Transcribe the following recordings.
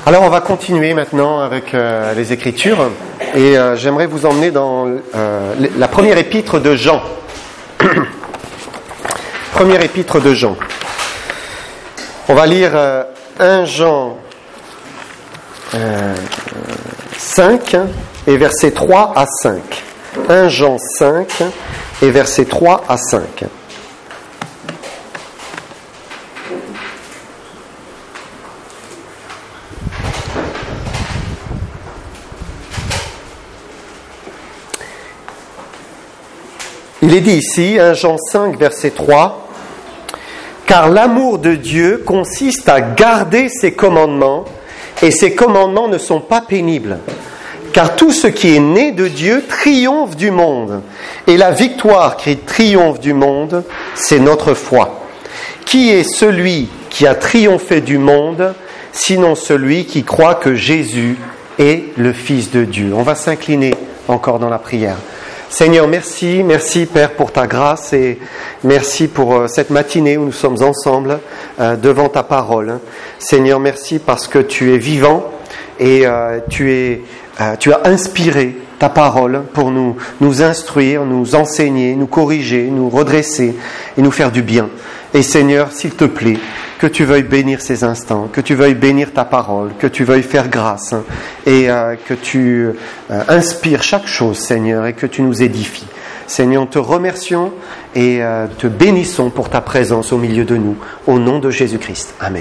Alors on va continuer maintenant avec les Écritures et j'aimerais vous emmener dans la première épître de Jean. Première épître de Jean. On va lire 1 Jean 5 et versets 3 à 5. 1 Jean 5 et versets 3 à 5. Il est dit ici, 1 Jean 5, verset 3, « Car l'amour de Dieu consiste à garder ses commandements, et ses commandements ne sont pas pénibles. Car tout ce qui est né de Dieu triomphe du monde, et la victoire qui triomphe du monde, c'est notre foi. Qui est celui qui a triomphé du monde, sinon celui qui croit que Jésus est le Fils de Dieu ?» On va s'incliner encore dans la prière. Seigneur, merci Père pour ta grâce et merci pour cette matinée où nous sommes ensemble devant ta parole. Seigneur, merci parce que tu es vivant et tu as inspiré ta parole pour nous instruire, nous enseigner, nous corriger, nous redresser et nous faire du bien. Et Seigneur, s'il te plaît, que tu veuilles bénir ces instants, que tu veuilles bénir ta parole, que tu veuilles faire grâce et que tu inspires chaque chose, Seigneur, et que tu nous édifies. Seigneur, nous te remercions et te bénissons pour ta présence au milieu de nous, au nom de Jésus-Christ. Amen.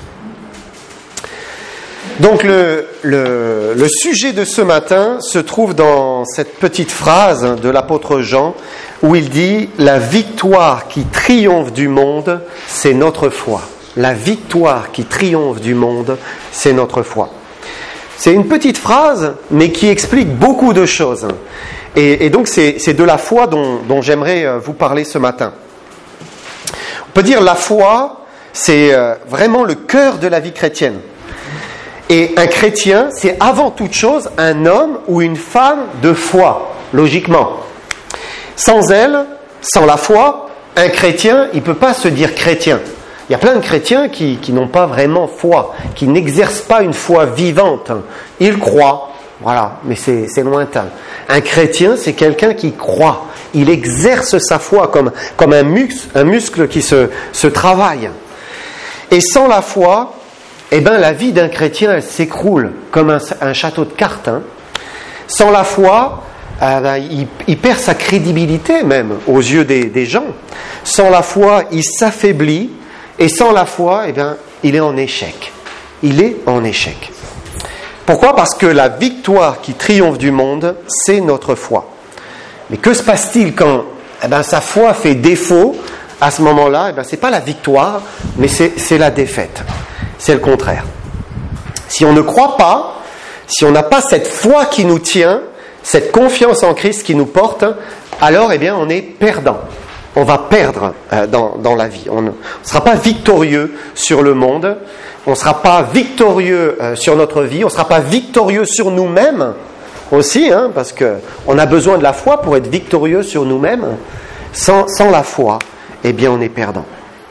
Donc le sujet de ce matin se trouve dans cette petite phrase de l'apôtre Jean où il dit « La victoire qui triomphe du monde, c'est notre foi. » La victoire qui triomphe du monde, c'est notre foi. C'est une petite phrase, mais qui explique beaucoup de choses. Et donc c'est de la foi dont j'aimerais vous parler ce matin. On peut dire la foi, c'est vraiment le cœur de la vie chrétienne. Et un chrétien, c'est avant toute chose un homme ou une femme de foi, logiquement. Sans elle, sans la foi, un chrétien, il ne peut pas se dire chrétien. Il y a plein de chrétiens qui n'ont pas vraiment foi, qui n'exercent pas une foi vivante. Ils croient, voilà, mais c'est lointain. Un chrétien, c'est quelqu'un qui croit. Il exerce sa foi comme un muscle qui se travaille. Et sans la foi, eh ben, la vie d'un chrétien, elle s'écroule comme un château de cartes. Sans la foi, il perd sa crédibilité même aux yeux des gens. Sans la foi, il s'affaiblit. Et sans la foi, eh bien, il est en échec. Il est en échec. Pourquoi ? Parce que la victoire qui triomphe du monde, c'est notre foi. Mais que se passe-t-il quand sa foi fait défaut ? À ce moment-là, ce n'est pas la victoire, mais c'est la défaite. C'est le contraire. Si on ne croit pas, si on n'a pas cette foi qui nous tient, cette confiance en Christ qui nous porte, alors on est perdant. On va perdre dans la vie. On ne sera pas victorieux sur le monde, on ne sera pas victorieux sur notre vie, on ne sera pas victorieux sur nous-mêmes aussi, parce qu'on a besoin de la foi pour être victorieux sur nous-mêmes. Sans la foi, on est perdant.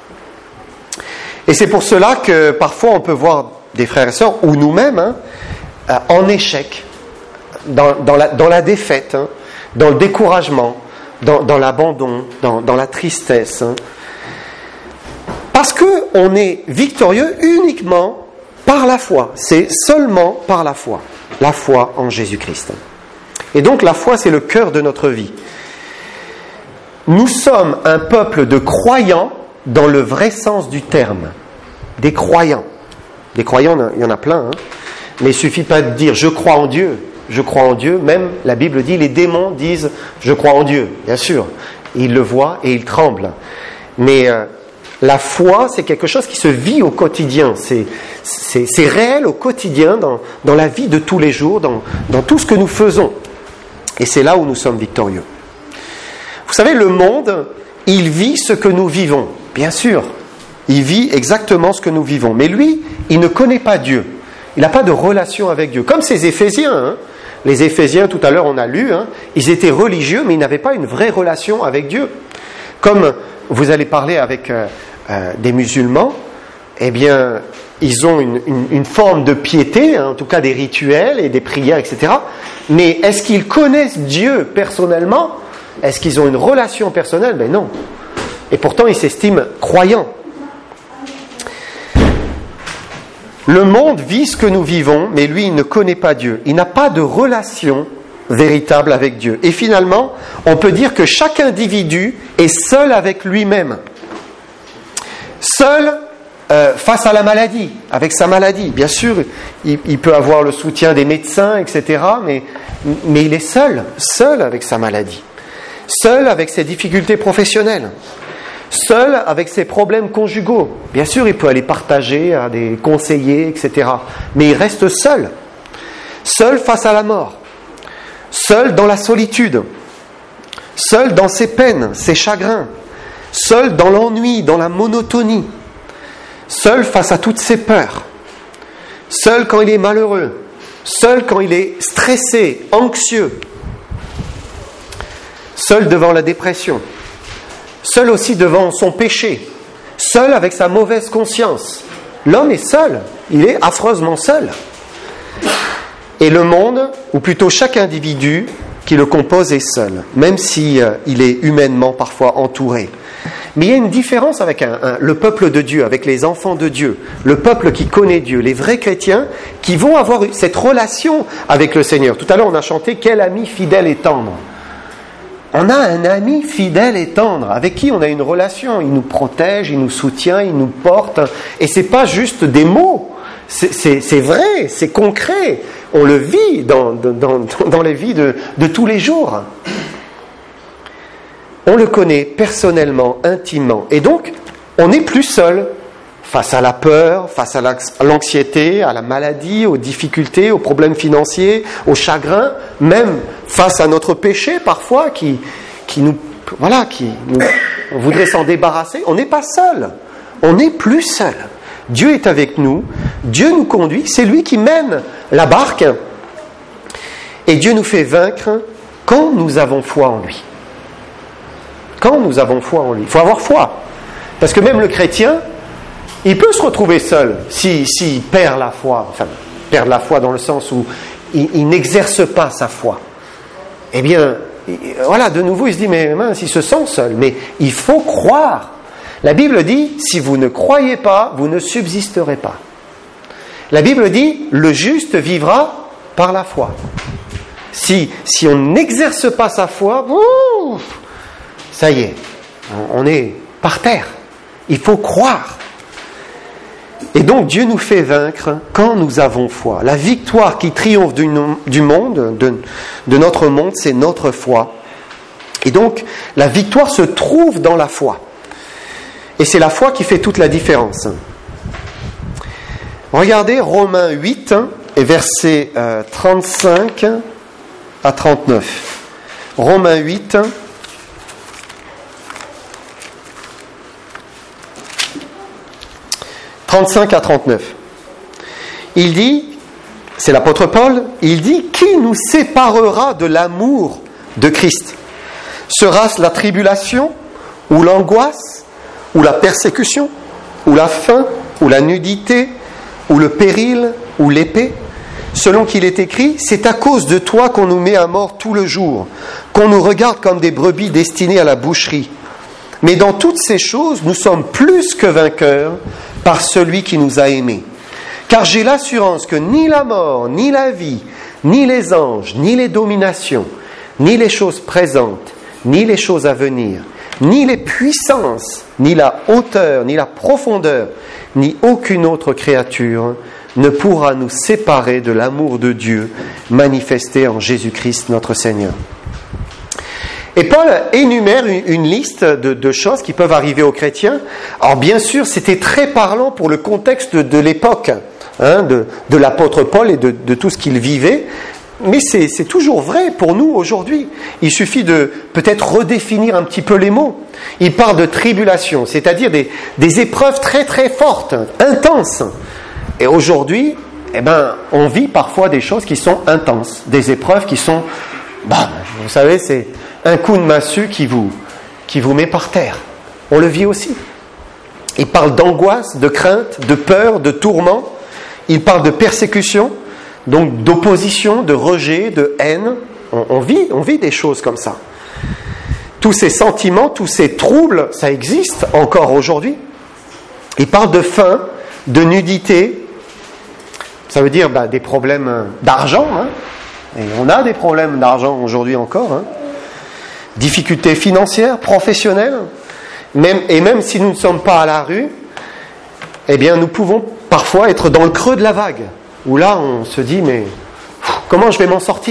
Et c'est pour cela que parfois on peut voir des frères et sœurs, ou nous-mêmes, en échec, dans la défaite, dans le découragement, dans l'abandon, dans la tristesse. Parce qu'on est victorieux uniquement par la foi. C'est seulement par la foi en Jésus-Christ. Et donc la foi, c'est le cœur de notre vie. Nous sommes un peuple de croyants dans le vrai sens du terme. Des croyants. Des croyants, il y en a plein. Mais il ne suffit pas de dire « je crois en Dieu ». Je crois en Dieu, même la Bible dit, les démons disent « je crois en Dieu », bien sûr. Ils le voient et ils tremblent. Mais la foi, c'est quelque chose qui se vit au quotidien. C'est réel au quotidien, dans la vie de tous les jours, dans tout ce que nous faisons. Et c'est là où nous sommes victorieux. Vous savez, le monde, il vit ce que nous vivons, bien sûr. Il vit exactement ce que nous vivons. Mais lui, il ne connaît pas Dieu. Il n'a pas de relation avec Dieu. Comme ces Éphésiens. Les Éphésiens, tout à l'heure, on a lu, ils étaient religieux, mais ils n'avaient pas une vraie relation avec Dieu. Comme vous allez parler avec des musulmans, ils ont une forme de piété, hein, en tout cas des rituels et des prières, etc. Mais est-ce qu'ils connaissent Dieu personnellement? Est-ce qu'ils ont une relation personnelle? Ben non. Et pourtant, ils s'estiment croyants. Le monde vit ce que nous vivons, mais lui, il ne connaît pas Dieu. Il n'a pas de relation véritable avec Dieu. Et finalement, on peut dire que chaque individu est seul avec lui-même. Seul face à la maladie, avec sa maladie. Bien sûr, il peut avoir le soutien des médecins, etc., mais il est seul avec sa maladie. Seul avec ses difficultés professionnelles. Seul avec ses problèmes conjugaux. Bien sûr, il peut aller partager à des conseillers, etc., mais il reste seul. Seul face à la mort. Seul dans la solitude. Seul dans ses peines, ses chagrins. Seul dans l'ennui, dans la monotonie. Seul face à toutes ses peurs. Seul quand il est malheureux. Seul quand il est stressé, anxieux. Seul devant la dépression. Seul aussi devant son péché. Seul avec sa mauvaise conscience. L'homme est seul. Il est affreusement seul. Et le monde, ou plutôt chaque individu qui le compose est seul, même si il est humainement parfois entouré. Mais il y a une différence avec le peuple de Dieu, avec les enfants de Dieu, le peuple qui connaît Dieu, les vrais chrétiens qui vont avoir cette relation avec le Seigneur. Tout à l'heure, on a chanté « Quel ami fidèle et tendre ». On a un ami fidèle et tendre, avec qui on a une relation. Il nous protège, il nous soutient, il nous porte. Et ce n'est pas juste des mots, c'est vrai, c'est concret. On le vit dans les vies de tous les jours. On le connaît personnellement, intimement. Et donc, on n'est plus seul face à la peur, face à l'anxiété, à la maladie, aux difficultés, aux problèmes financiers, aux chagrins, même face à notre péché parfois on voudrait s'en débarrasser. On n'est pas seul. On n'est plus seul. Dieu est avec nous. Dieu nous conduit. C'est lui qui mène la barque. Et Dieu nous fait vaincre quand nous avons foi en lui. Quand nous avons foi en lui. Il faut avoir foi. Parce que même le chrétien, il peut se retrouver seul s'il perd la foi. Enfin, perd la foi dans le sens où il n'exerce pas sa foi. Eh bien, voilà, de nouveau, il se dit, mais mince, il se sent seul. Mais il faut croire. La Bible dit, si vous ne croyez pas, vous ne subsisterez pas. La Bible dit, le juste vivra par la foi. Si on n'exerce pas sa foi, ça y est, on est par terre. Il faut croire. Et donc Dieu nous fait vaincre quand nous avons foi. La victoire qui triomphe du monde, de notre monde, c'est notre foi. Et donc la victoire se trouve dans la foi. Et c'est la foi qui fait toute la différence. Regardez Romains 8 et versets 35 à 39. Romains 8. « 35 à 39. Il dit, c'est l'apôtre Paul, il dit « Qui nous séparera de l'amour de Christ ? Sera-ce la tribulation, ou l'angoisse, ou la persécution, ou la faim, ou la nudité, ou le péril, ou l'épée ? Selon qu'il est écrit, c'est à cause de toi qu'on nous met à mort tout le jour, qu'on nous regarde comme des brebis destinées à la boucherie. Mais dans toutes ces choses, nous sommes plus que vainqueurs par celui qui nous a aimés. Car j'ai l'assurance que ni la mort, ni la vie, ni les anges, ni les dominations, ni les choses présentes, ni les choses à venir, ni les puissances, ni la hauteur, ni la profondeur, ni aucune autre créature ne pourra nous séparer de l'amour de Dieu manifesté en Jésus-Christ notre Seigneur. Et Paul énumère une liste de choses qui peuvent arriver aux chrétiens. Alors bien sûr, c'était très parlant pour le contexte de l'époque, de l'apôtre Paul et de tout ce qu'il vivait. Mais c'est toujours vrai pour nous aujourd'hui. Il suffit de peut-être redéfinir un petit peu les mots. Il parle de tribulation, c'est-à-dire des épreuves très très fortes, intenses. Et aujourd'hui, on vit parfois des choses qui sont intenses, des épreuves qui sont, vous savez, c'est un coup de massue qui vous met par terre. On le vit aussi. Il parle d'angoisse, de crainte, de peur, de tourment. Il parle de persécution, donc d'opposition, de rejet, de haine. On vit des choses comme ça. Tous ces sentiments, tous ces troubles, ça existe encore aujourd'hui. Il parle de faim, de nudité. Ça veut dire des problèmes d'argent. Et on a des problèmes d'argent aujourd'hui encore. Difficultés financières, professionnelles. Même si nous ne sommes pas à la rue, eh bien nous pouvons parfois être dans le creux de la vague. Où là on se dit, mais comment je vais m'en sortir ?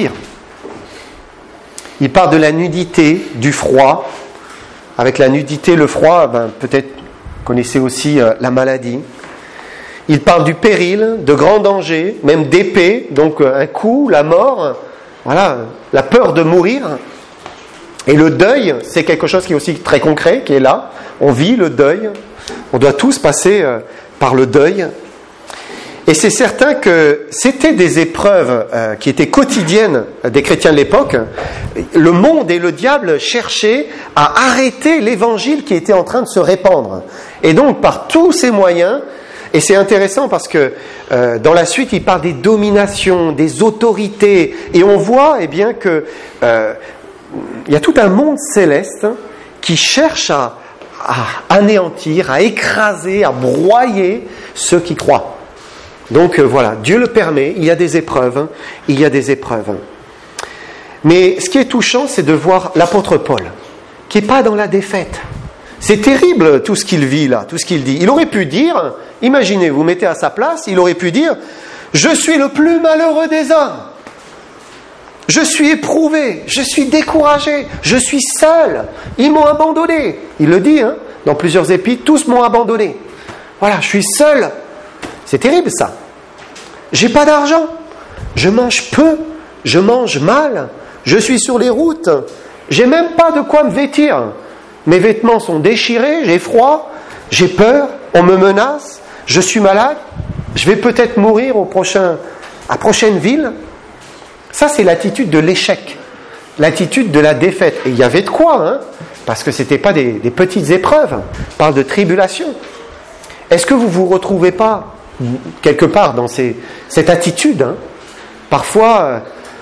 Il parle de la nudité, du froid. Avec la nudité, le froid, peut-être vous connaissez aussi la maladie. Il parle du péril, de grands dangers, même d'épée, donc un coup, la mort, voilà, la peur de mourir. Et le deuil, c'est quelque chose qui est aussi très concret, qui est là. On vit le deuil. On doit tous passer par le deuil. Et c'est certain que c'était des épreuves qui étaient quotidiennes des chrétiens de l'époque. Le monde et le diable cherchaient à arrêter l'évangile qui était en train de se répandre. Et donc, par tous ces moyens, et c'est intéressant parce que dans la suite, il parle des dominations, des autorités. Et on voit bien que il y a tout un monde céleste qui cherche à anéantir, à écraser, à broyer ceux qui croient. Donc voilà, Dieu le permet, il y a des épreuves, il y a des épreuves. Mais ce qui est touchant, c'est de voir l'apôtre Paul, qui n'est pas dans la défaite. C'est terrible tout ce qu'il vit là, tout ce qu'il dit. Il aurait pu dire, imaginez, vous mettez à sa place, il aurait pu dire « Je suis le plus malheureux des hommes. Je suis éprouvé, je suis découragé, je suis seul. Ils m'ont abandonné. » Il le dit dans plusieurs épîtres, tous m'ont abandonné. Voilà, je suis seul. C'est terrible ça. J'ai pas d'argent, je mange peu, je mange mal, je suis sur les routes, j'ai même pas de quoi me vêtir. Mes vêtements sont déchirés, j'ai froid, j'ai peur, on me menace, je suis malade, je vais peut-être mourir à prochaine ville. Ça, c'est l'attitude de l'échec, l'attitude de la défaite. Et il y avait de quoi, parce que c'était pas des petites épreuves. On parle de tribulation. Est-ce que vous vous retrouvez pas quelque part dans cette attitude Parfois,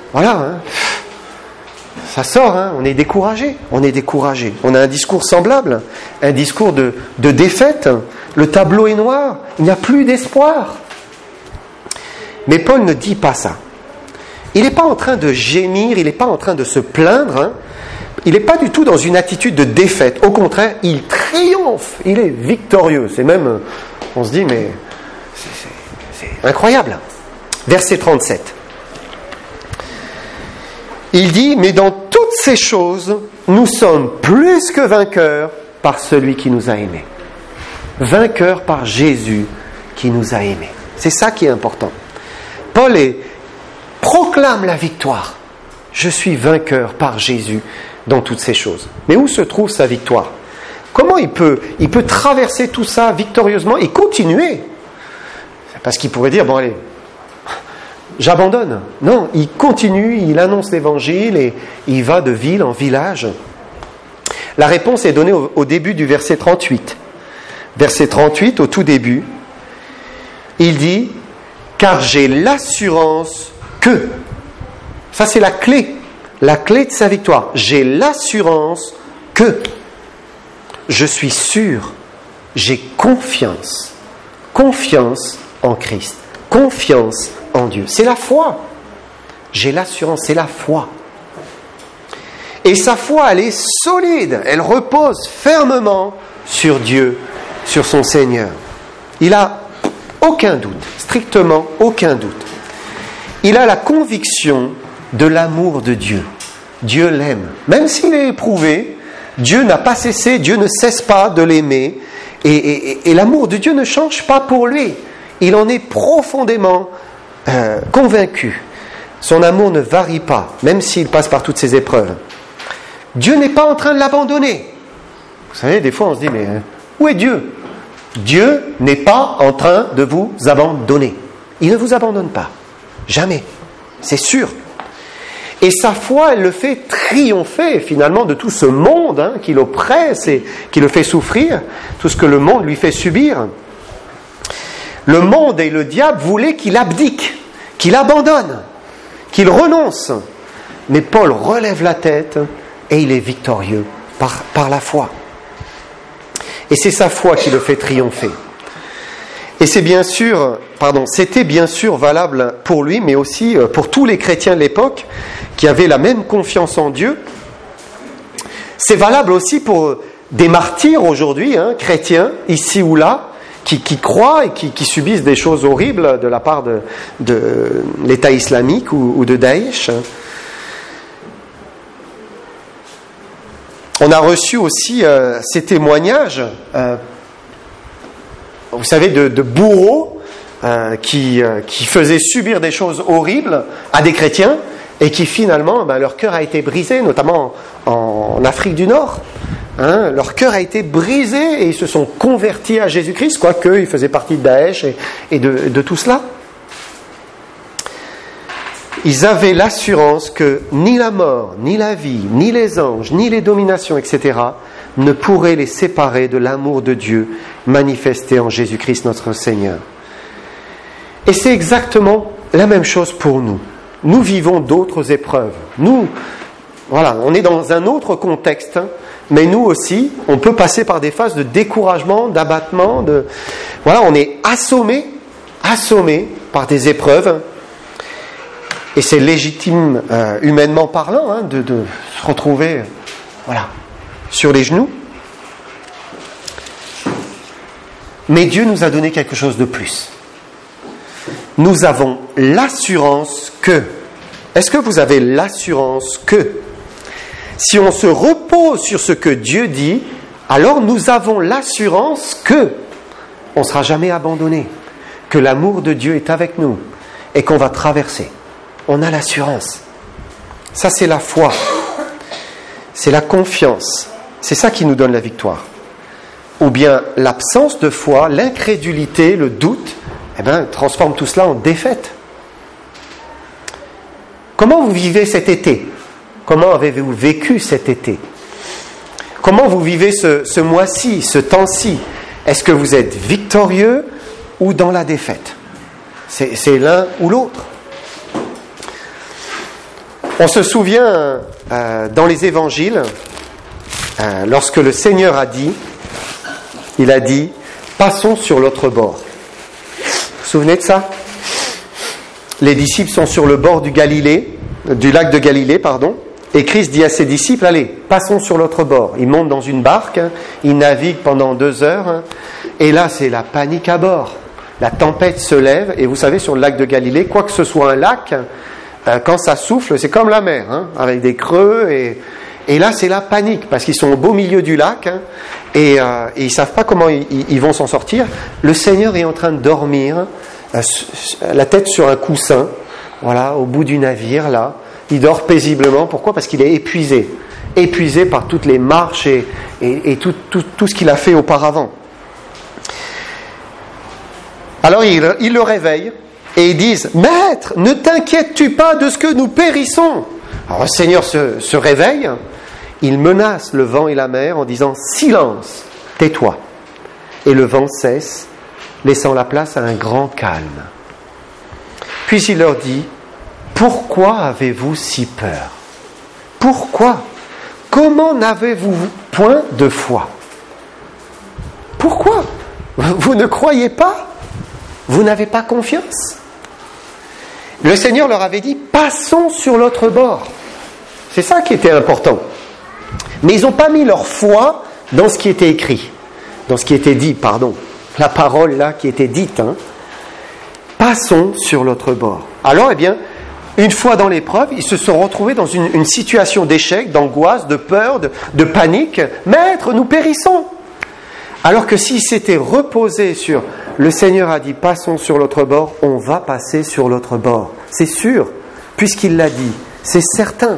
ça sort, on est découragé. On a un discours semblable, un discours de défaite. Le tableau est noir, il n'y a plus d'espoir. Mais Paul ne dit pas ça. Il n'est pas en train de gémir, il n'est pas en train de se plaindre. Il n'est pas du tout dans une attitude de défaite. Au contraire, il triomphe, il est victorieux. C'est même, on se dit, mais c'est incroyable. Verset 37. Il dit, mais dans toutes ces choses, nous sommes plus que vainqueurs par celui qui nous a aimés. Vainqueurs par Jésus qui nous a aimés. C'est ça qui est important. Paul proclame la victoire. Je suis vainqueur par Jésus dans toutes ces choses. Mais où se trouve sa victoire ? Comment il peut traverser tout ça victorieusement et continuer ? Parce qu'il pourrait dire, bon allez, j'abandonne. Non, il continue, il annonce l'évangile et il va de ville en village. La réponse est donnée au début du verset 38. Verset 38, au tout début, il dit, car j'ai l'assurance que, ça c'est la clé de sa victoire, j'ai l'assurance que, je suis sûr, j'ai confiance en Christ, confiance en Dieu. C'est la foi. J'ai l'assurance, c'est la foi. Et sa foi, elle est solide, elle repose fermement sur Dieu, sur son Seigneur. Il a aucun doute, strictement aucun doute. Il a la conviction de l'amour de Dieu. Dieu l'aime. Même s'il est éprouvé, Dieu n'a pas cessé, Dieu ne cesse pas de l'aimer. Et l'amour de Dieu ne change pas pour lui. Il en est profondément convaincu. Son amour ne varie pas, même s'il passe par toutes ces épreuves. Dieu n'est pas en train de l'abandonner. Vous savez, des fois on se dit, mais où est Dieu ? Dieu n'est pas en train de vous abandonner. Il ne vous abandonne pas. Jamais. C'est sûr. Et sa foi, elle le fait triompher finalement de tout ce monde qui l'oppresse et qui le fait souffrir, tout ce que le monde lui fait subir. Le monde et le diable voulaient qu'il abdique, qu'il abandonne, qu'il renonce. Mais Paul relève la tête et il est victorieux par la foi. Et c'est sa foi qui le fait triompher. Et c'était bien sûr valable pour lui, mais aussi pour tous les chrétiens de l'époque qui avaient la même confiance en Dieu. C'est valable aussi pour des martyrs aujourd'hui, chrétiens, ici ou là, qui croient et qui subissent des choses horribles de la part de l'État islamique ou de Daesh. On a reçu aussi ces témoignages, vous savez, de bourreaux qui faisaient subir des choses horribles à des chrétiens et qui finalement, leur cœur a été brisé, notamment en Afrique du Nord. Leur cœur a été brisé et ils se sont convertis à Jésus-Christ, quoique ils faisaient partie de Daesh et de tout cela. Ils avaient l'assurance que ni la mort, ni la vie, ni les anges, ni les dominations, etc., ne pourraient les séparer de l'amour de Dieu manifesté en Jésus-Christ notre Seigneur. Et c'est exactement la même chose pour nous. Nous vivons d'autres épreuves. Nous, on est dans un autre contexte, mais nous aussi, on peut passer par des phases de découragement, d'abattement, on est assommé par des épreuves. Et c'est légitime, humainement parlant, de se retrouver sur les genoux. Mais Dieu nous a donné quelque chose de plus. Nous avons l'assurance que, est-ce que vous avez l'assurance que, si on se repose sur ce que Dieu dit, alors nous avons l'assurance que on ne sera jamais abandonné, que l'amour de Dieu est avec nous et qu'on va traverser. On a l'assurance. Ça, c'est la foi. C'est la confiance. C'est ça qui nous donne la victoire. Ou bien l'absence de foi, l'incrédulité, le doute, transforme tout cela en défaite. Comment vous vivez cet été ? Comment avez-vous vécu cet été ? Comment vous vivez ce mois-ci, ce temps-ci ? Est-ce que vous êtes victorieux ou dans la défaite ? C'est l'un ou l'autre. On se souvient dans les évangiles, lorsque le Seigneur il a dit, passons sur l'autre bord. Vous vous souvenez de ça ? Les disciples sont sur le bord du lac de Galilée, et Christ dit à ses disciples, allez, passons sur l'autre bord. Ils montent dans une barque, ils naviguent pendant 2 heures, et là c'est la panique à bord. La tempête se lève, et vous savez, sur le lac de Galilée, quoi que ce soit un lac, quand ça souffle, c'est comme la mer, avec des creux, et là c'est la panique, parce qu'ils sont au beau milieu du lac, et ils ne savent pas comment ils vont s'en sortir. Le Seigneur est en train de dormir, la tête sur un coussin, au bout du navire, là. Il dort paisiblement. Pourquoi ? Parce qu'il est épuisé par toutes les marches et tout ce qu'il a fait auparavant. Alors il le réveille et ils disent, « Maître, ne t'inquiètes-tu pas de ce que nous périssons ?» Alors le Seigneur se réveille, il menace le vent et la mer en disant, « Silence, tais-toi !» Et le vent cesse, laissant la place à un grand calme. Puis il leur dit, « Pourquoi avez-vous si peur ? Pourquoi ? Comment n'avez-vous point de foi ? Pourquoi ? Vous ne croyez pas ? Vous n'avez pas confiance ? » Le Seigneur leur avait dit, passons sur l'autre bord. C'est ça qui était important. Mais ils n'ont pas mis leur foi dans ce qui était écrit, dans ce qui était dit, la parole là qui était dite. Passons sur l'autre bord. Alors, une fois dans l'épreuve, ils se sont retrouvés dans une situation d'échec, d'angoisse, de peur, de panique. « Maître, nous périssons !» Alors que s'ils s'étaient reposés sur « Le Seigneur a dit, passons sur l'autre bord », on va passer sur l'autre bord. C'est sûr, puisqu'il l'a dit. C'est certain.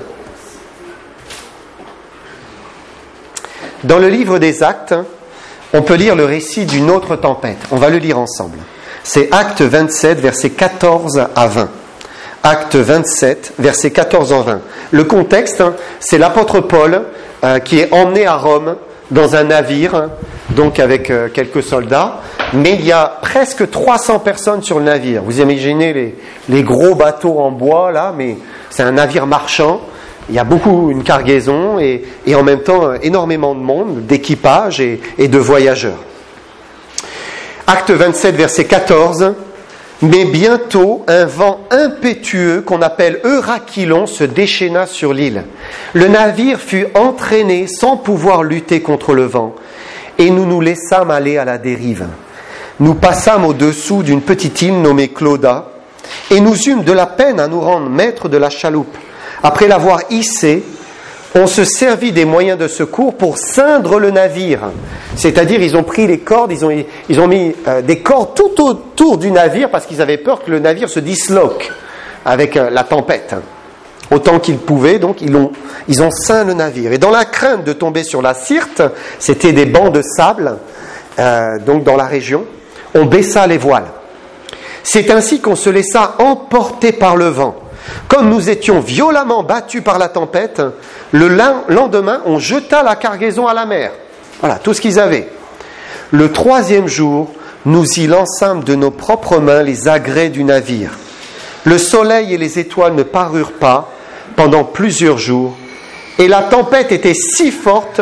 Dans le livre des Actes, on peut lire le récit d'une autre tempête. On va le lire ensemble. C'est Actes 27, versets 14 à 20. Acte 27, versets 14 en 20. Le contexte, c'est l'apôtre Paul qui est emmené à Rome dans un navire, donc avec quelques soldats, mais il y a presque 300 personnes sur le navire. Vous imaginez les gros bateaux en bois, là, mais c'est un navire marchand. Il y a une cargaison et en même temps énormément de monde, d'équipage et de voyageurs. Acte 27, verset 14. Mais bientôt, un vent impétueux qu'on appelle Eurachylon se déchaîna sur l'île. Le navire fut entraîné sans pouvoir lutter contre le vent, et nous nous laissâmes aller à la dérive. Nous passâmes au-dessous d'une petite île nommée Clauda, et nous eûmes de la peine à nous rendre maîtres de la chaloupe. Après l'avoir hissée, on se servit des moyens de secours pour ceindre le navire. C'est-à-dire, ils ont pris les cordes, ils ont mis des cordes tout autour du navire parce qu'ils avaient peur que le navire se disloque avec la tempête. Autant qu'ils pouvaient, donc ils ont ceint le navire. Et dans la crainte de tomber sur la Syrte, c'était des bancs de sable, donc dans la région, on baissa les voiles. C'est ainsi qu'on se laissa emporter par le vent. Comme nous étions violemment battus par la tempête, le lendemain, on jeta la cargaison à la mer. Voilà, tout ce qu'ils avaient. Le 3e jour, nous y lançâmes de nos propres mains les agrès du navire. Le soleil et les étoiles ne parurent pas pendant plusieurs jours, et la tempête était si forte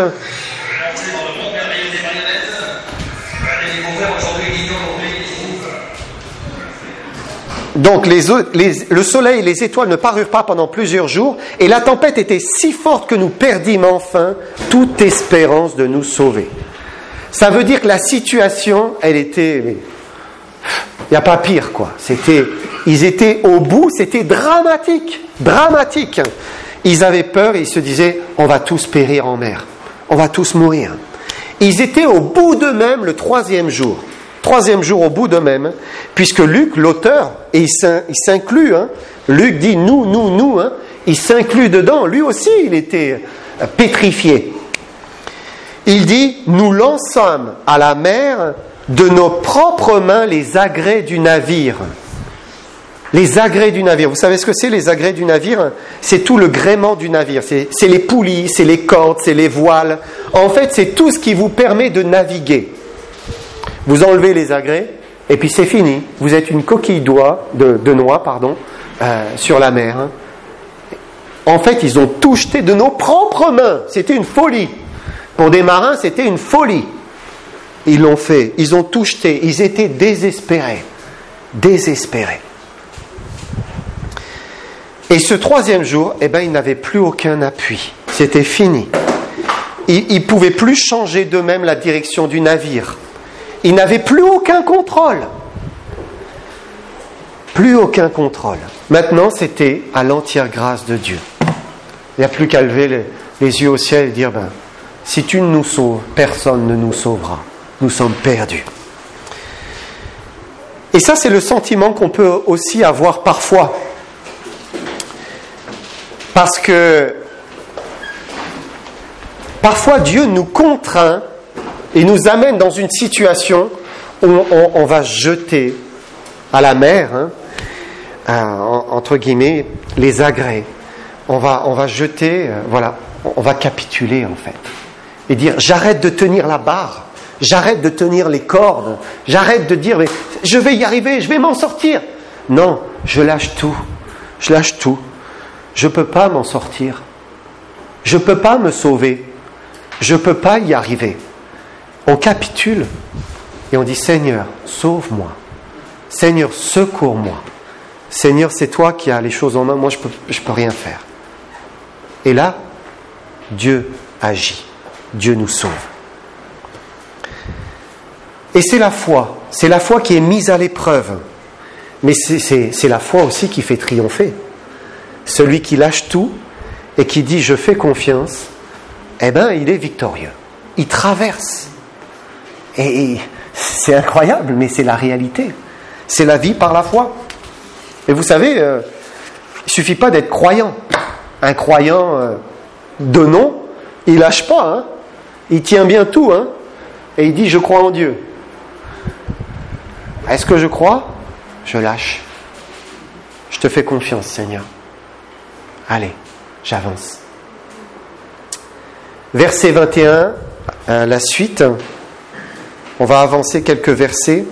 donc le soleil et les étoiles ne parurent pas pendant plusieurs jours, et la tempête était si forte que nous perdîmes enfin toute espérance de nous sauver. Ça veut dire que la situation, elle était... Il n'y a pas pire, quoi. Ils étaient au bout, c'était dramatique. Ils avaient peur et ils se disaient, on va tous périr en mer. On va tous mourir. Ils étaient au bout d'eux-mêmes le 3e jour. 3e jour au bout d'eux-mêmes, puisque Luc, l'auteur, et il s'inclut, Luc dit nous, il s'inclut dedans, lui aussi il était pétrifié. Il dit, nous lançâmes à la mer de nos propres mains les agrès du navire. Les agrès du navire, vous savez ce que c'est les agrès du navire ? C'est tout le gréement du navire, c'est les poulies, c'est les cordes, c'est les voiles. En fait, c'est tout ce qui vous permet de naviguer. Vous enlevez les agrès, et puis c'est fini. Vous êtes une coquille de noix, sur la mer. En fait, ils ont tout jeté de nos propres mains. C'était une folie. Pour des marins, c'était une folie. Ils l'ont fait. Ils ont tout jeté. Ils étaient désespérés. Et ce 3e jour, ils n'avaient plus aucun appui. C'était fini. Ils ne pouvaient plus changer d'eux-mêmes la direction du navire. Ils n'avaient plus aucun contrôle. Maintenant, c'était à l'entière grâce de Dieu. Il n'y a plus qu'à lever les yeux au ciel et dire, si tu nous sauves, personne ne nous sauvera. Nous sommes perdus. Et ça, c'est le sentiment qu'on peut aussi avoir parfois. Parce que parfois, Dieu nous contraint et nous amène dans une situation où on va jeter à la mer, entre guillemets, les agrès. On va jeter, on va capituler en fait. Et dire, j'arrête de tenir la barre, j'arrête de tenir les cordes, j'arrête de dire, mais je vais y arriver, je vais m'en sortir. Non, je lâche tout. Je ne peux pas m'en sortir. Je ne peux pas me sauver. Je ne peux pas y arriver. On capitule et on dit, Seigneur, sauve-moi. Seigneur, secours-moi. Seigneur, c'est toi qui as les choses en main, moi je peux rien faire. Et là, Dieu agit. Dieu nous sauve. Et c'est la foi qui est mise à l'épreuve. Mais c'est la foi aussi qui fait triompher. Celui qui lâche tout et qui dit, je fais confiance, il est victorieux. Il traverse. Et c'est incroyable, mais c'est la réalité. C'est la vie par la foi. Et vous savez, il ne suffit pas d'être croyant. Un croyant de nom, il ne lâche pas. Il tient bien tout. Et il dit, je crois en Dieu. Est-ce que je crois ? Je lâche. Je te fais confiance, Seigneur. Allez, j'avance. Verset 21, la suite. On va avancer quelques versets.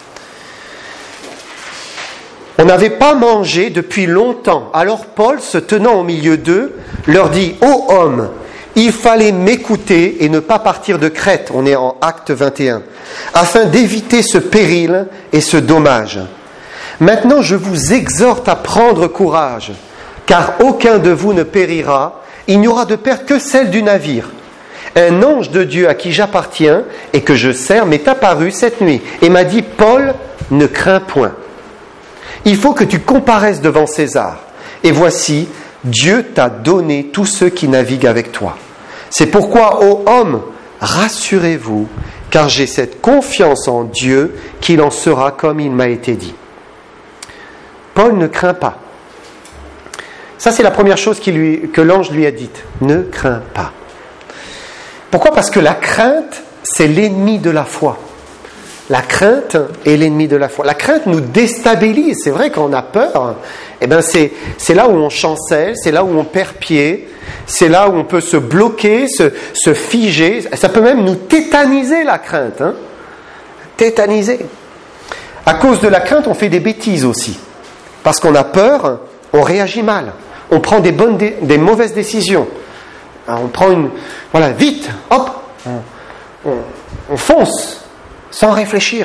On n'avait pas mangé depuis longtemps. Alors Paul, se tenant au milieu d'eux, leur dit « Ô hommes, il fallait m'écouter et ne pas partir de Crète. » On est en Acte 21. « Afin d'éviter ce péril et ce dommage. Maintenant, je vous exhorte à prendre courage, car aucun de vous ne périra. Il n'y aura de perte que celle du navire. Un ange de Dieu à qui j'appartiens et que je sers m'est apparu cette nuit et m'a dit « Paul, ne crains point. Il faut que tu comparaisses devant César. Et voici, Dieu t'a donné tous ceux qui naviguent avec toi. C'est pourquoi, ô hommes, rassurez-vous, car j'ai cette confiance en Dieu qu'il en sera comme il m'a été dit. » Paul ne craint pas. Ça, c'est la première chose que l'ange lui a dite. Ne crains pas. Pourquoi ? Parce que la crainte, c'est l'ennemi de la foi. La crainte est l'ennemi de la foi. La crainte nous déstabilise. C'est vrai, quand on a peur, c'est là où on chancelle, c'est là où on perd pied, c'est là où on peut se bloquer, se figer. Ça peut même nous tétaniser, la crainte. Tétaniser. À cause de la crainte, on fait des bêtises aussi. Parce qu'on a peur, on réagit mal. On prend des mauvaises décisions. On prend vite, hop, on fonce. Sans réfléchir.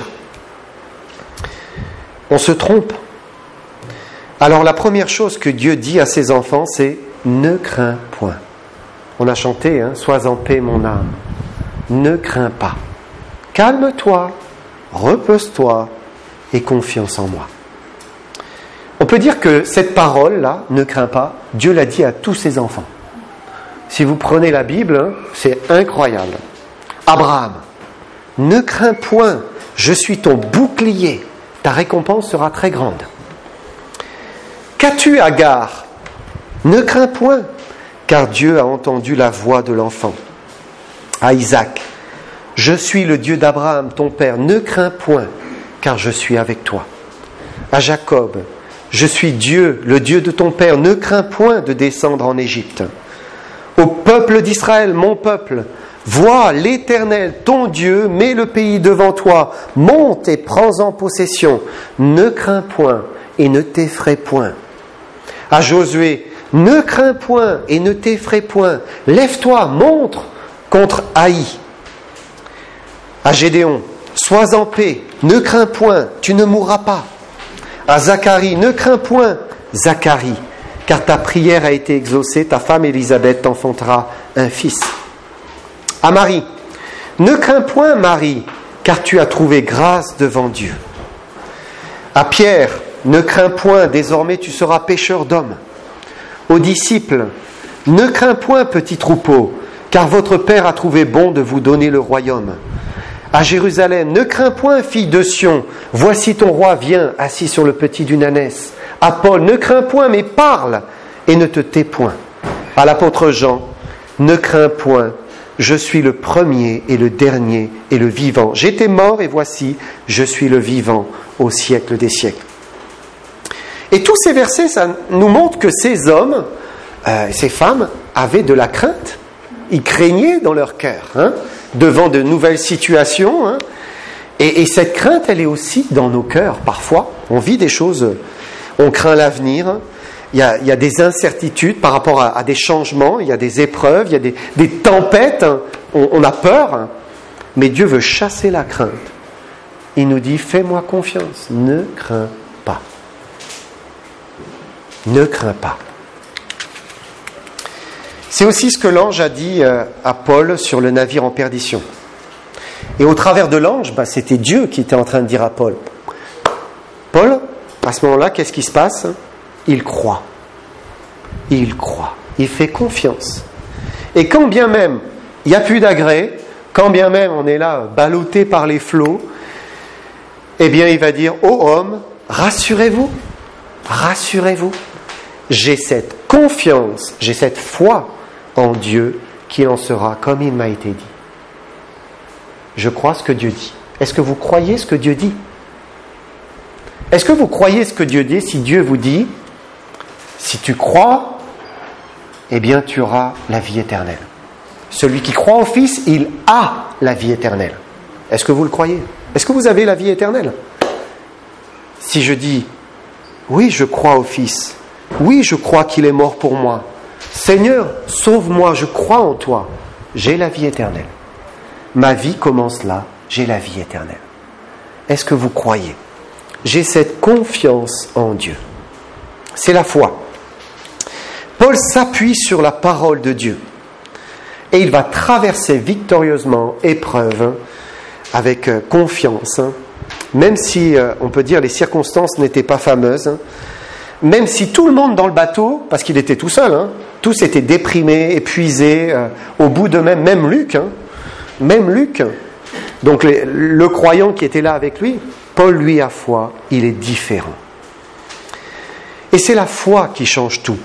On se trompe. Alors la première chose que Dieu dit à ses enfants, c'est « Ne crains point ». On a chanté « Sois en paix mon âme ». Ne crains pas. Calme-toi, repose-toi et confiance en moi. On peut dire que cette parole-là, « Ne crains pas », Dieu l'a dit à tous ses enfants. Si vous prenez la Bible, c'est incroyable. Abraham. Ne crains point, je suis ton bouclier, ta récompense sera très grande. Qu'as-tu, Agar ? Ne crains point, car Dieu a entendu la voix de l'enfant. À Isaac, je suis le Dieu d'Abraham, ton père, ne crains point, car je suis avec toi. À Jacob, je suis Dieu, le Dieu de ton père, ne crains point de descendre en Égypte. Au peuple d'Israël, mon peuple, vois l'Éternel, ton Dieu, met le pays devant toi, monte et prends-en possession. Ne crains point et ne t'effraie point. À Josué, ne crains point et ne t'effraie point. Lève-toi, monte contre Haï. À Gédéon, sois en paix, ne crains point, tu ne mourras pas. À Zacharie, ne crains point, Zacharie, car ta prière a été exaucée, ta femme Élisabeth t'enfantera un fils. À Marie, ne crains point, Marie, car tu as trouvé grâce devant Dieu. À Pierre, ne crains point, désormais tu seras pêcheur d'hommes. Aux disciples, ne crains point, petit troupeau, car votre Père a trouvé bon de vous donner le royaume. À Jérusalem, ne crains point, fille de Sion, voici ton roi vient, assis sur le petit d'une ânesse. À Paul, ne crains point, mais parle, et ne te tais point. À l'apôtre Jean, ne crains point, je suis le premier et le dernier et le vivant. J'étais mort et voici, je suis le vivant au siècle des siècles. Et tous ces versets, ça nous montre que ces hommes, ces femmes, avaient de la crainte. Ils craignaient dans leur cœur, devant de nouvelles situations. Et cette crainte, elle est aussi dans nos cœurs. Parfois, on vit des choses, on craint l'avenir. Il y a des incertitudes par rapport à des changements, il y a des épreuves, il y a des tempêtes, on a peur, mais Dieu veut chasser la crainte. Il nous dit, fais-moi confiance, ne crains pas. Ne crains pas. C'est aussi ce que l'ange a dit à Paul sur le navire en perdition. Et au travers de l'ange, c'était Dieu qui était en train de dire à Paul, Paul, à ce moment-là, qu'est-ce qui se passe ? Il croit. Il croit. Il fait confiance. Et quand bien même il n'y a plus d'agrès, quand bien même on est là ballotté par les flots, eh bien il va dire, ô hommes, rassurez-vous, rassurez-vous. J'ai cette confiance, j'ai cette foi en Dieu qu'il en sera comme il m'a été dit. Je crois ce que Dieu dit. Est-ce que vous croyez ce que Dieu dit ? Est-ce que vous croyez ce que Dieu dit si Dieu vous dit Si tu crois, eh bien tu auras la vie éternelle. Celui qui croit au Fils, il a la vie éternelle. Est-ce que vous le croyez? Est-ce que vous avez la vie éternelle? Si je dis, oui, je crois au Fils, oui, je crois qu'il est mort pour moi, Seigneur, sauve-moi, je crois en toi, j'ai la vie éternelle. Ma vie commence là, j'ai la vie éternelle. Est-ce que vous croyez? J'ai cette confiance en Dieu. C'est la foi. Paul s'appuie sur la parole de Dieu et il va traverser victorieusement épreuve avec confiance, même si, on peut dire, les circonstances n'étaient pas fameuses, même si tout le monde dans le bateau, parce qu'il était tout seul, tous étaient déprimés, épuisés, au bout d'eux-mêmes, même Luc, donc le croyant qui était là avec lui, Paul, lui, a foi, il est différent. Et c'est la foi qui change tout.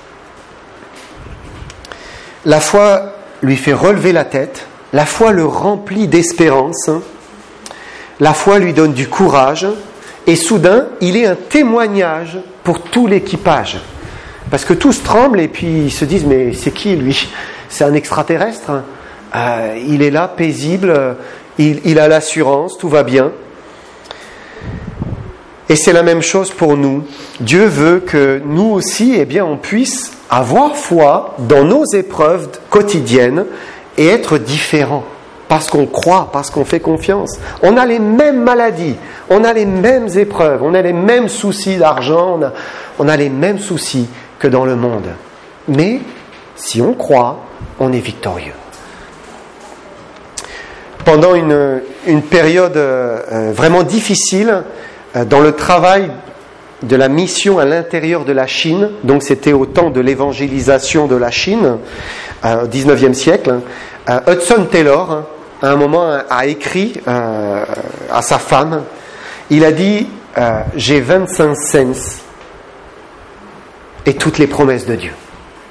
La foi lui fait relever la tête, la foi le remplit d'espérance, la foi lui donne du courage, et soudain, il est un témoignage pour tout l'équipage. Parce que tous tremblent et puis ils se disent, mais c'est qui lui? C'est un extraterrestre, il est là, paisible, il a l'assurance, tout va bien. Et c'est la même chose pour nous. Dieu veut que nous aussi, eh bien, on puisse avoir foi dans nos épreuves quotidiennes et être différents. Parce qu'on croit, parce qu'on fait confiance. On a les mêmes maladies, on a les mêmes épreuves, on a les mêmes soucis d'argent, on a les mêmes soucis que dans le monde. Mais si on croit, on est victorieux. Pendant une période vraiment difficile, dans le travail de la mission à l'intérieur de la Chine, donc c'était au temps de l'évangélisation de la Chine, au XIXe siècle, Hudson Taylor, à un moment, a écrit à sa femme, il a dit « J'ai 25 cents et toutes les promesses de Dieu. »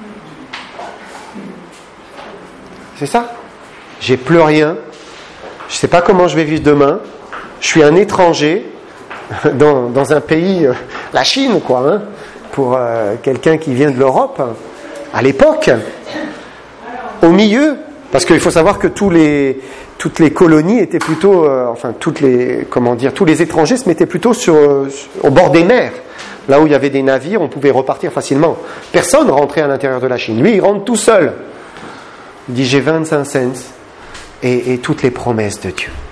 C'est ça. J'ai plus rien, je ne sais pas comment je vais vivre demain, je suis un étranger dans un pays, la Chine quoi, pour quelqu'un qui vient de l'Europe, à l'époque, au milieu, parce qu'il faut savoir que toutes les colonies étaient plutôt, tous les étrangers se mettaient plutôt au bord des mers, là où il y avait des navires, on pouvait repartir facilement. Personne ne rentrait à l'intérieur de la Chine. Lui, il rentre tout seul. Il dit, j'ai 25 cents et toutes les promesses de Dieu.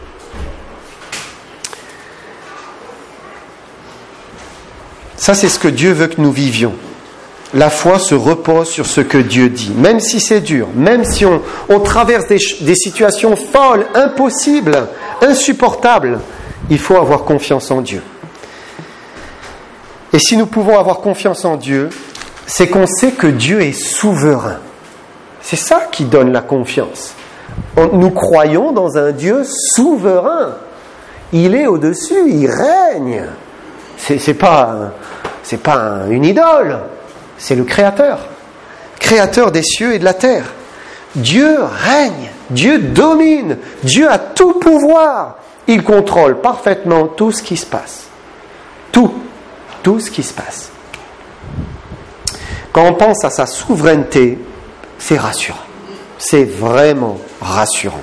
Ça, c'est ce que Dieu veut que nous vivions. La foi se repose sur ce que Dieu dit. Même si c'est dur, même si on traverse des situations folles, impossibles, insupportables, il faut avoir confiance en Dieu. Et si nous pouvons avoir confiance en Dieu, c'est qu'on sait que Dieu est souverain. C'est ça qui donne la confiance. Nous croyons dans un Dieu souverain. Il est au-dessus, il règne. C'est pas une idole, c'est le Créateur des cieux et de la terre. Dieu règne, Dieu domine, Dieu a tout pouvoir. Il contrôle parfaitement tout ce qui se passe. Tout ce qui se passe. Quand on pense à sa souveraineté, c'est rassurant. C'est vraiment rassurant.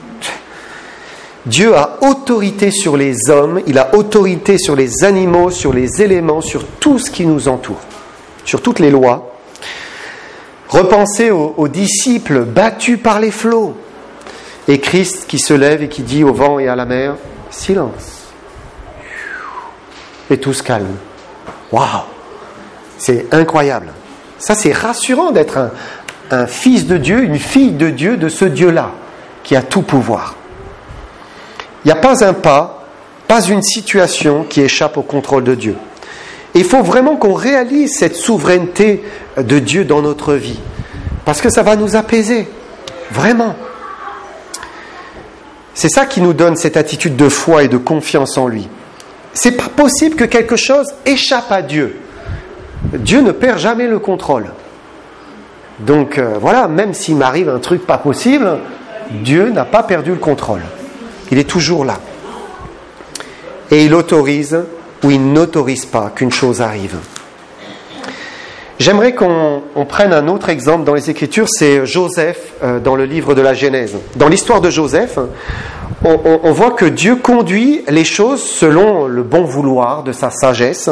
Dieu a autorité sur les hommes, il a autorité sur les animaux, sur les éléments, sur tout ce qui nous entoure, sur toutes les lois. Repensez aux disciples battus par les flots et Christ qui se lève et qui dit au vent et à la mer, silence. Et tout se calme. Waouh! C'est incroyable. Ça, c'est rassurant d'être un fils de Dieu, une fille de Dieu, de ce Dieu-là qui a tout pouvoir. Il n'y a pas un pas, pas une situation qui échappe au contrôle de Dieu. Et il faut vraiment qu'on réalise cette souveraineté de Dieu dans notre vie. Parce que ça va nous apaiser. Vraiment. C'est ça qui nous donne cette attitude de foi et de confiance en lui. C'est pas possible que quelque chose échappe à Dieu. Dieu ne perd jamais le contrôle. Donc voilà, même s'il m'arrive un truc pas possible, Dieu n'a pas perdu le contrôle. Il est toujours là. Et il autorise ou il n'autorise pas qu'une chose arrive. J'aimerais qu'on prenne un autre exemple dans les Écritures, c'est Joseph dans le livre de la Genèse. Dans l'histoire de Joseph, on voit que Dieu conduit les choses selon le bon vouloir de sa sagesse.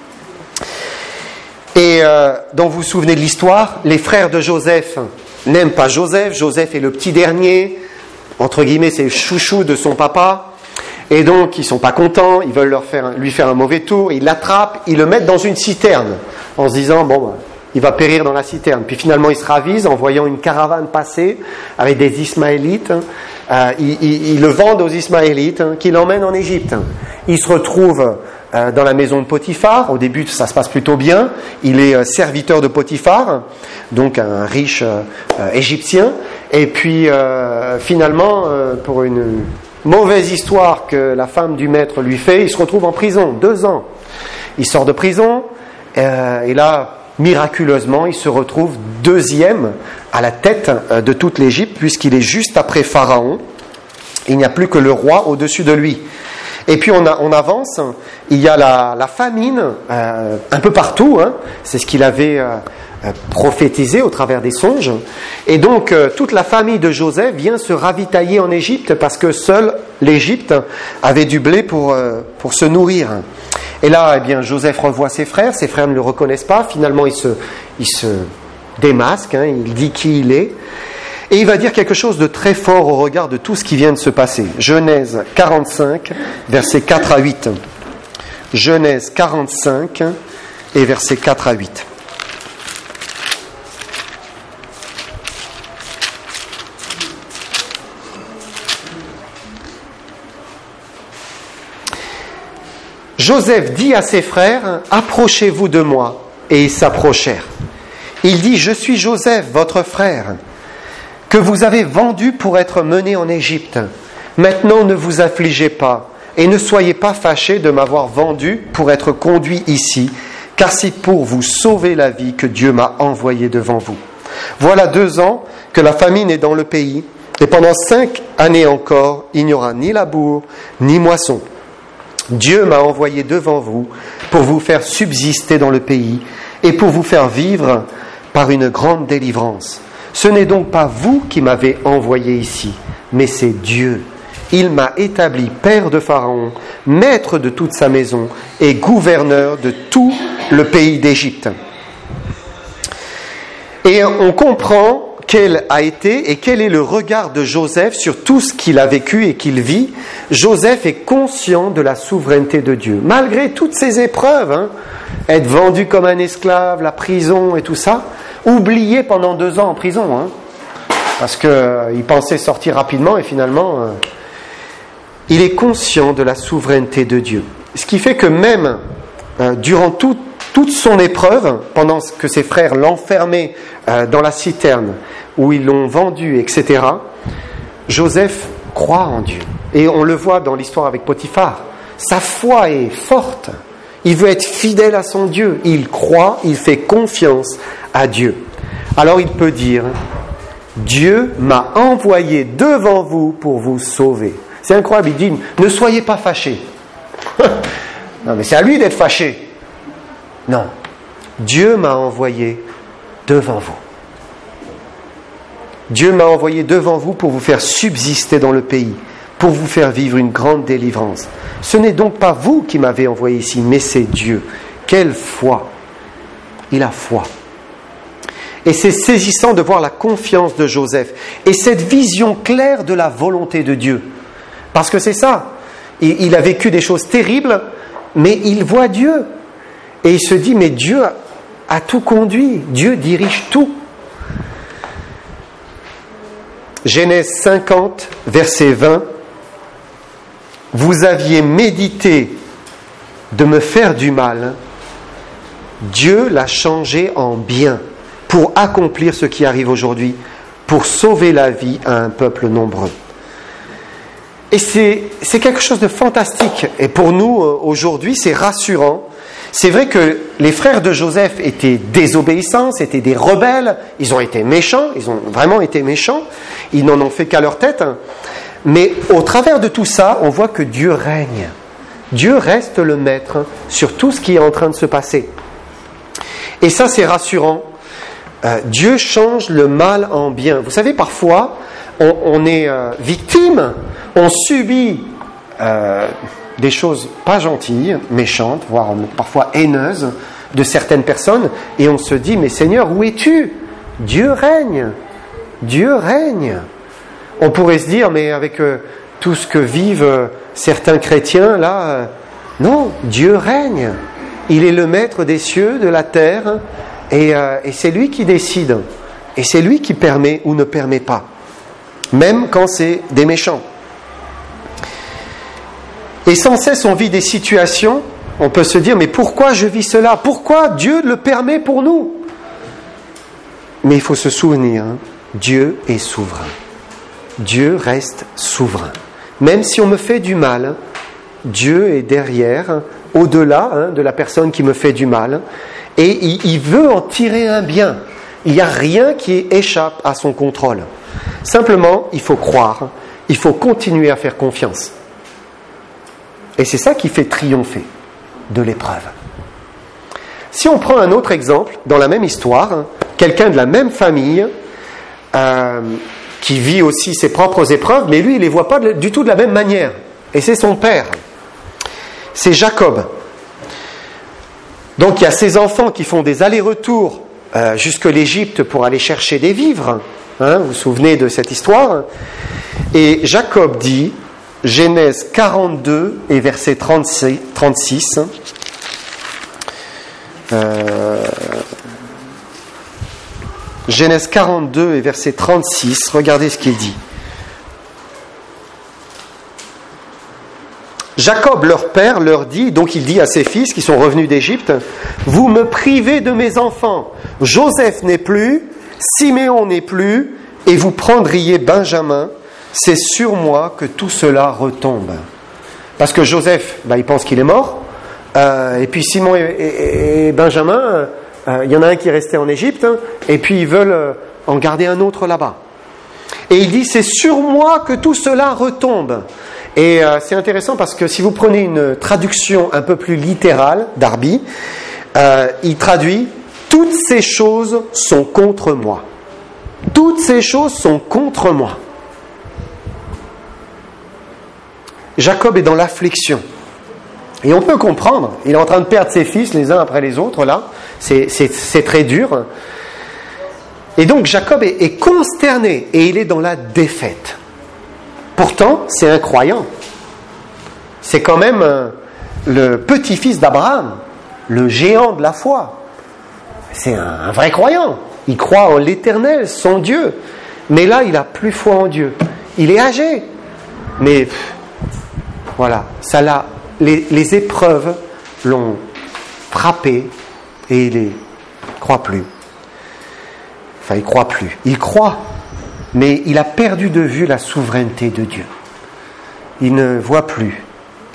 Et donc vous vous souvenez de l'histoire, les frères de Joseph n'aiment pas Joseph. Joseph est le petit dernier, entre guillemets, c'est le chouchou de son papa. Et donc, ils ne sont pas contents, ils veulent lui faire un mauvais tour, ils l'attrapent, ils le mettent dans une citerne, en se disant, il va périr dans la citerne. Puis finalement, ils se ravisent en voyant une caravane passer avec des Ismaélites. Ils le vendent aux Ismaélites, qui l'emmènent en Égypte. Il se retrouve dans la maison de Potiphar. Au début, ça se passe plutôt bien. Il est serviteur de Potiphar, donc un riche Égyptien. Et puis, finalement, pour une mauvaise histoire que la femme du maître lui fait, il se retrouve en prison, 2 ans. Il sort de prison, et là, miraculeusement, il se retrouve 2e à la tête de toute l'Égypte, puisqu'il est juste après Pharaon. Il n'y a plus que le roi au-dessus de lui. Et puis on avance, il y a la famine un peu partout, c'est ce qu'il avait prophétisé au travers des songes. Et donc toute la famille de Joseph vient se ravitailler en Égypte parce que seule l'Égypte avait du blé pour se nourrir. Et là, Joseph revoit ses frères ne le reconnaissent pas, finalement il se démasque, il dit qui il est. Et il va dire quelque chose de très fort au regard de tout ce qui vient de se passer. Genèse 45, versets 4 à 8. Genèse 45 et versets 4 à 8. Joseph dit à ses frères, « Approchez-vous de moi. » Et ils s'approchèrent. Il dit, « Je suis Joseph, votre frère, que vous avez vendu pour être mené en Égypte. Maintenant, ne vous affligez pas et ne soyez pas fâchés de m'avoir vendu pour être conduit ici, car c'est pour vous sauver la vie que Dieu m'a envoyé devant vous. Voilà 2 ans que la famine est dans le pays, et pendant 5 années encore, il n'y aura ni labour, ni moisson. Dieu m'a envoyé devant vous pour vous faire subsister dans le pays et pour vous faire vivre par une grande délivrance. Ce n'est donc pas vous qui m'avez envoyé ici, mais c'est Dieu. Il m'a établi père de Pharaon, maître de toute sa maison et gouverneur de tout le pays d'Égypte. » Et on comprend quel a été et quel est le regard de Joseph sur tout ce qu'il a vécu et qu'il vit. Joseph est conscient de la souveraineté de Dieu. Malgré toutes ces épreuves, être vendu comme un esclave, la prison et tout ça, oublié pendant 2 ans en prison, parce qu'il pensait sortir rapidement et finalement, il est conscient de la souveraineté de Dieu. Ce qui fait que même durant toute son épreuve, pendant que ses frères l'enfermaient dans la citerne, où ils l'ont vendu, etc., Joseph croit en Dieu. Et on le voit dans l'histoire avec Potiphar. Sa foi est forte. Il veut être fidèle à son Dieu. Il croit, il fait confiance à Dieu. Alors il peut dire, Dieu m'a envoyé devant vous pour vous sauver. C'est incroyable, il dit, ne soyez pas fâchés. Non, mais c'est à lui d'être fâché. Non, Dieu m'a envoyé devant vous. Dieu m'a envoyé devant vous pour vous faire subsister dans le pays, pour vous faire vivre une grande délivrance. Ce n'est donc pas vous qui m'avez envoyé ici, mais c'est Dieu. Quelle foi! Il a foi. Et c'est saisissant de voir la confiance de Joseph et cette vision claire de la volonté de Dieu. Parce que c'est ça. Il a vécu des choses terribles, mais il voit Dieu. Et il se dit, mais Dieu a tout conduit. Dieu dirige tout. Genèse 50, verset 20. Vous aviez médité de me faire du mal. Dieu l'a changé en bien pour accomplir ce qui arrive aujourd'hui, pour sauver la vie à un peuple nombreux. Et c'est quelque chose de fantastique. Et pour nous, aujourd'hui, c'est rassurant. C'est vrai que les frères de Joseph étaient désobéissants, c'était des rebelles, ils ont été méchants, ils ont vraiment été méchants, ils n'en ont fait qu'à leur tête. Mais au travers de tout ça, on voit que Dieu règne. Dieu reste le maître sur tout ce qui est en train de se passer. Et ça, c'est rassurant. Dieu change le mal en bien. Vous savez, parfois, on est victime, on subit des choses pas gentilles, méchantes, voire parfois haineuses de certaines personnes, et on se dit, mais Seigneur, où es-tu ? Dieu règne. Dieu règne. On pourrait se dire, mais avec tout ce que vivent certains chrétiens, là, non, Dieu règne. Il est le maître des cieux, de la terre, et c'est lui qui décide. Et c'est lui qui permet ou ne permet pas. Même quand c'est des méchants. Et sans cesse on vit des situations, on peut se dire, mais pourquoi je vis cela ? Pourquoi Dieu le permet pour nous ? Mais il faut se souvenir, Dieu est souverain. Dieu reste souverain. Même si on me fait du mal, Dieu est derrière, au-delà de la personne qui me fait du mal, et il veut en tirer un bien. Il n'y a rien qui échappe à son contrôle. Simplement, il faut croire, il faut continuer à faire confiance. Et c'est ça qui fait triompher de l'épreuve. Si on prend un autre exemple, dans la même histoire, quelqu'un de la même famille, qui vit aussi ses propres épreuves, mais lui, il ne les voit pas du tout de la même manière. Et c'est son père. C'est Jacob. Donc il y a ses enfants qui font des allers-retours jusque l'Égypte pour aller chercher des vivres. Vous vous souvenez de cette histoire ? Et Jacob dit, Genèse 42 et verset 36, Genèse 42 et verset 36, regardez ce qu'il dit. Jacob, leur père, leur dit, donc il dit à ses fils qui sont revenus d'Égypte, « Vous me privez de mes enfants. Joseph n'est plus, Siméon n'est plus, et vous prendriez Benjamin. C'est sur moi que tout cela retombe. » Parce que Joseph, il pense qu'il est mort, et puis Simon et Benjamin, il y en a un qui est resté en Égypte, et puis ils veulent en garder un autre là-bas. Et il dit, c'est sur moi que tout cela retombe. Et c'est intéressant parce que si vous prenez une traduction un peu plus littérale d'Arby, il traduit, toutes ces choses sont contre moi. Toutes ces choses sont contre moi. Jacob est dans l'affliction. Et on peut comprendre, il est en train de perdre ses fils les uns après les autres, là. C'est très dur. Et donc Jacob est consterné et il est dans la défaite. Pourtant, c'est un croyant. C'est quand même le petit-fils d'Abraham, le géant de la foi. C'est un vrai croyant. Il croit en l'Éternel, son Dieu. Mais là, il n'a plus foi en Dieu. Il est âgé. Mais voilà, les épreuves l'ont frappé et il ne croit plus. Enfin, il ne croit plus. Il croit, mais il a perdu de vue la souveraineté de Dieu. Il ne voit plus.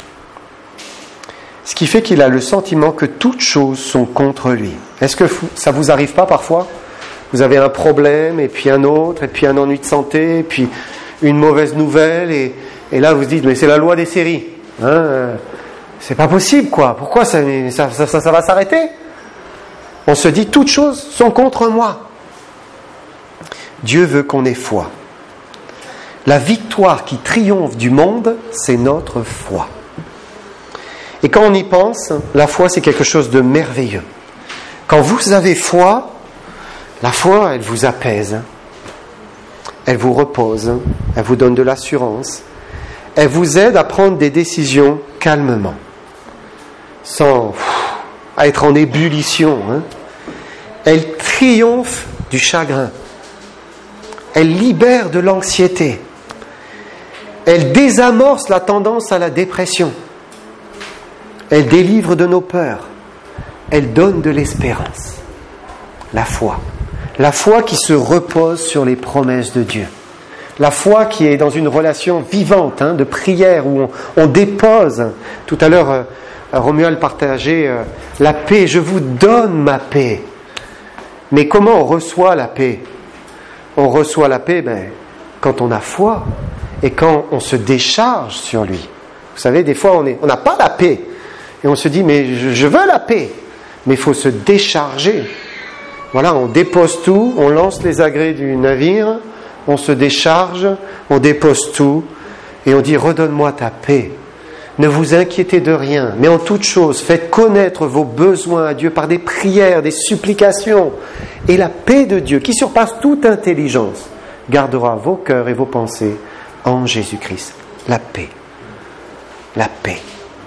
Ce qui fait qu'il a le sentiment que toutes choses sont contre lui. Est-ce que ça ne vous arrive pas parfois ? Vous avez un problème, et puis un autre, et puis un ennui de santé, et puis une mauvaise nouvelle, et là vous vous dites, mais c'est la loi des séries. C'est pas possible, quoi. Pourquoi ça va s'arrêter ? On se dit, toutes choses sont contre moi. Dieu veut qu'on ait foi. La victoire qui triomphe du monde, c'est notre foi. Et quand on y pense, la foi, c'est quelque chose de merveilleux. Quand vous avez foi, la foi, elle vous apaise. Elle vous repose. Elle vous donne de l'assurance. Elle vous aide à prendre des décisions calmement, sans être en ébullition. Elle triomphe du chagrin. Elle libère de l'anxiété. Elle désamorce la tendance à la dépression. Elle délivre de nos peurs. Elle donne de l'espérance. La foi. La foi qui se repose sur les promesses de Dieu. La foi qui est dans une relation vivante, de prière, où on dépose. Tout à l'heure, Romuald partageait la paix. Je vous donne ma paix. Mais comment on reçoit la paix ? On reçoit la paix quand on a foi et quand on se décharge sur lui. Vous savez, des fois, on n'a pas la paix. Et on se dit, mais je veux la paix. mais il faut se décharger. Voilà, on dépose tout, on lance les agrès du navire, on se décharge, on dépose tout, et on dit « Redonne-moi ta paix ». Ne vous inquiétez de rien, mais en toute chose, faites connaître vos besoins à Dieu par des prières, des supplications. Et la paix de Dieu, qui surpasse toute intelligence, gardera vos cœurs et vos pensées en Jésus-Christ. La paix. La paix.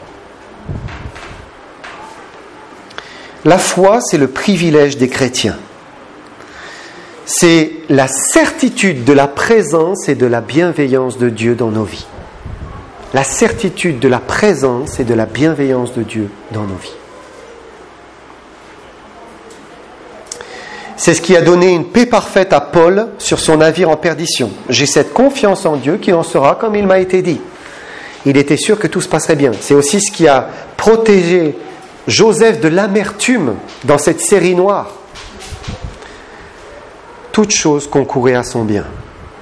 La foi, c'est le privilège des chrétiens. C'est la certitude de la présence et de la bienveillance de Dieu dans nos vies. La certitude de la présence et de la bienveillance de Dieu dans nos vies. C'est ce qui a donné une paix parfaite à Paul sur son navire en perdition. J'ai cette confiance en Dieu qu'il en sera comme il m'a été dit. Il était sûr que tout se passerait bien. C'est aussi ce qui a protégé Joseph de l'amertume dans cette série noire. Toute chose concourait à son bien.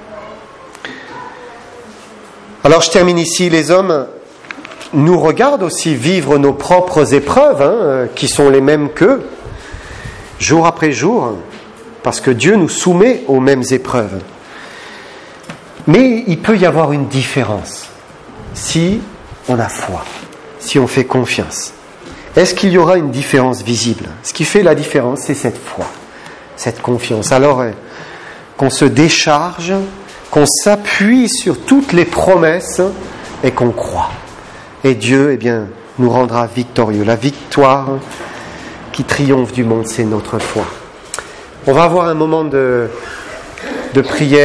Alors je termine ici, les hommes nous regardent aussi vivre nos propres épreuves, qui sont les mêmes qu'eux, jour après jour, parce que Dieu nous soumet aux mêmes épreuves. Mais il peut y avoir une différence, si on a foi, si on fait confiance. Est-ce qu'il y aura une différence visible ? Ce qui fait la différence, c'est cette foi, cette confiance. Alors qu'on se décharge, qu'on s'appuie sur toutes les promesses et qu'on croit. Et Dieu, nous rendra victorieux. La victoire qui triomphe du monde, c'est notre foi. On va avoir un moment de prière.